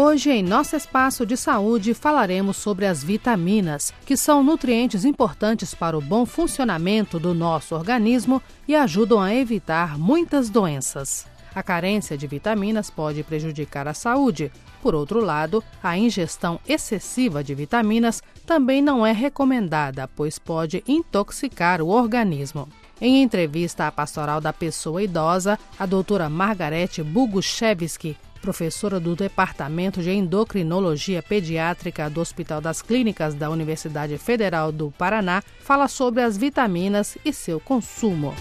Hoje, em nosso espaço de saúde, falaremos sobre as vitaminas, que são nutrientes importantes para o bom funcionamento do nosso organismo e ajudam a evitar muitas doenças. A carência de vitaminas pode prejudicar a saúde. Por outro lado, a ingestão excessiva de vitaminas também não é recomendada, pois pode intoxicar o organismo. Em entrevista à Pastoral da Pessoa Idosa, a doutora Margarete Boguchevski, professora do Departamento de Endocrinologia Pediátrica do Hospital das Clínicas da Universidade Federal do Paraná, fala sobre as vitaminas e seu consumo.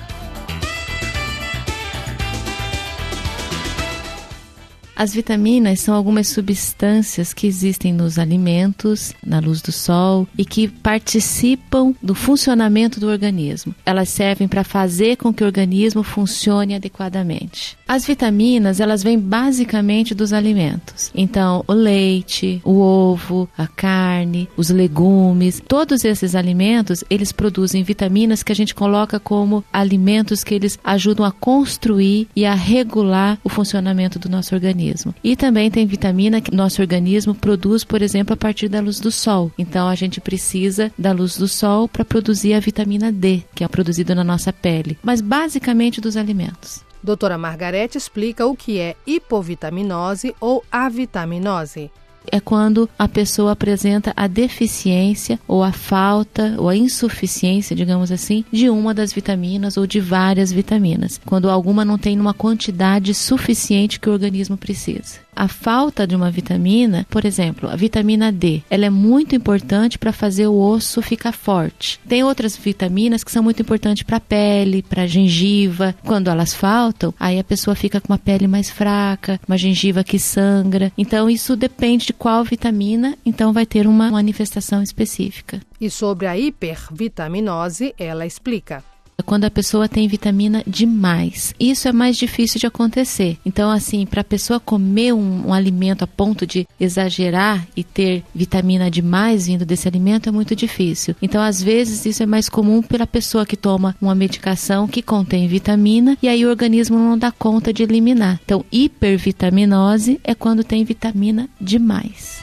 As vitaminas são algumas substâncias que existem nos alimentos, na luz do sol, e que participam do funcionamento do organismo. Elas servem para fazer com que o organismo funcione adequadamente. As vitaminas, elas vêm basicamente dos alimentos. Então, o leite, o ovo, a carne, os legumes, todos esses alimentos, eles produzem vitaminas que a gente coloca como alimentos que eles ajudam a construir e a regular o funcionamento do nosso organismo. E também tem vitamina que nosso organismo produz, por exemplo, a partir da luz do sol. Então, a gente precisa da luz do sol para produzir a vitamina D, que é produzida na nossa pele, mas basicamente dos alimentos. Doutora Margarete explica o que é hipovitaminose ou avitaminose. É quando a pessoa apresenta a deficiência ou a falta ou a insuficiência, digamos assim, de uma das vitaminas ou de várias vitaminas. Quando alguma não tem uma quantidade suficiente que o organismo precisa. A falta de uma vitamina, por exemplo, a vitamina D, ela é muito importante para fazer o osso ficar forte. Tem outras vitaminas que são muito importantes para a pele, para a gengiva. Quando elas faltam, aí a pessoa fica com uma pele mais fraca, uma gengiva que sangra. Então, isso depende de qual vitamina, então vai ter uma manifestação específica. E sobre a hipervitaminose, ela explica. Quando a pessoa tem vitamina demais. Isso é mais difícil de acontecer. Então, assim, para a pessoa comer um alimento a ponto de exagerar e ter vitamina demais vindo desse alimento é muito difícil. Então, às vezes, isso é mais comum pela pessoa que toma uma medicação que contém vitamina e aí o organismo não dá conta de eliminar. Então, hipervitaminose é quando tem vitamina demais.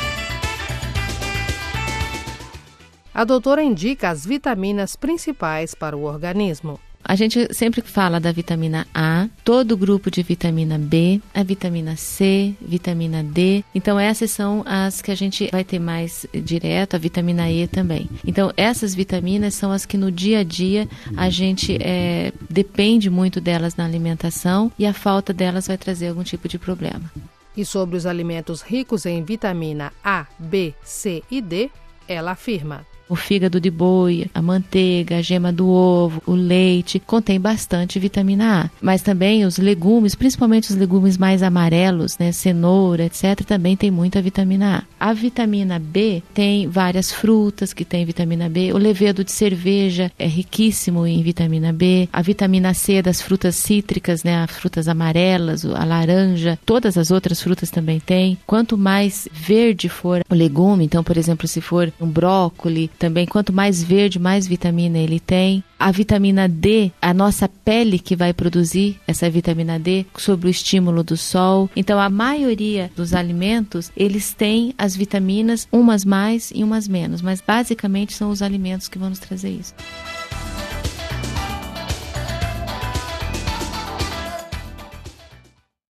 A doutora indica as vitaminas principais para o organismo. A gente sempre fala da vitamina A, todo o grupo de vitamina B, a vitamina C, vitamina D. Então, essas são as que a gente vai ter mais direto, a vitamina E também. Então, essas vitaminas são as que no dia a dia a gente depende muito delas na alimentação e a falta delas vai trazer algum tipo de problema. E sobre os alimentos ricos em vitamina A, B, C e D, ela afirma. O fígado de boi, a manteiga, a gema do ovo, o leite, contém bastante vitamina A. Mas também os legumes, principalmente os legumes mais amarelos, né, cenoura, etc., também tem muita vitamina A. A vitamina B tem várias frutas que têm vitamina B. O levedo de cerveja é riquíssimo em vitamina B. A vitamina C das frutas cítricas, né, as frutas amarelas, a laranja, todas as outras frutas também tem. Quanto mais verde for o legume, então, por exemplo, se for um brócolis, também, quanto mais verde, mais vitamina ele tem. A vitamina D, a nossa pele que vai produzir essa vitamina D sob o estímulo do sol. Então, a maioria dos alimentos, eles têm as vitaminas, umas mais e umas menos. Mas, basicamente, são os alimentos que vão nos trazer isso.